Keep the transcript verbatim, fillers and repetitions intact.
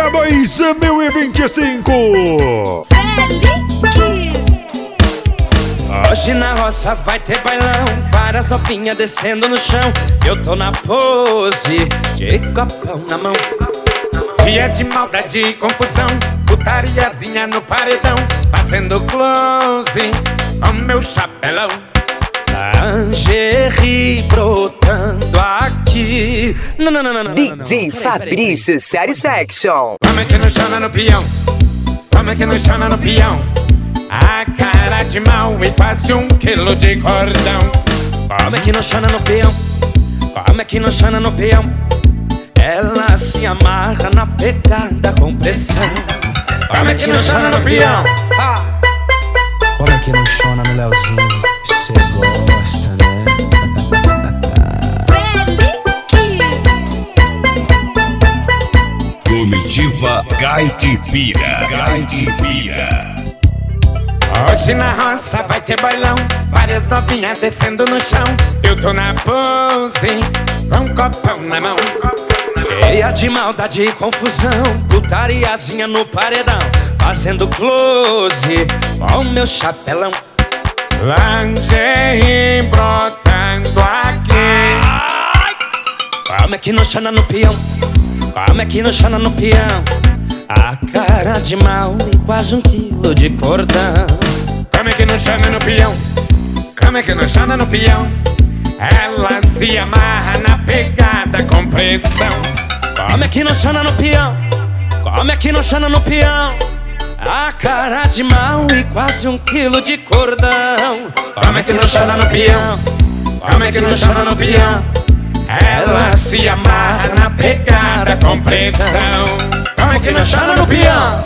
para dois mil e vinte e cinco. Feliz. Hoje na roça vai ter bailão, várias novinhas descendo no chão. Eu tô na pose de copão na mão. Dia de maldade e confusão, putariazinha no paredão, fazendo close com meu chapelão. Lingerie brotando aqui. Não, não, não, não, não, D J não, não. Peraí, Fabrício peraí, peraí. Satisfaction. Como é que não chama no peão? Como é que não chama no peão? A cara de mal e quase um quilo de cordão. Como é que não chana no peão? Como é que não chana no peão? Ela se amarra na pegada com pressão. Como é que não chama no peão? Ah. Como é que não chona no Leozinho? Cê gosta, né? Comitiva Caipira, Caipira. Hoje na roça vai ter bailão, várias novinhas descendo no chão. Eu tô na pose, com um copão na mão. Cheia de maldade e confusão, putariazinha no paredão, fazendo close com meu chapelão. Lingerie brotando aqui. Ai! Como é que não chana no peão? Como é que não chana no peão? A cara de mal e quase um quilo de cordão. Como é que não chama no peão? Como é que não chama no peão? Ela se amarra na pegada com pressão. Como é que não chana no peão? Como é que não chana no peão? A cara de mal e quase um quilo de cordão. Como é que não chama no peão? Como é que não chama no peão? Ela se amarra na pegada com pressão. Como é que não chama no peão?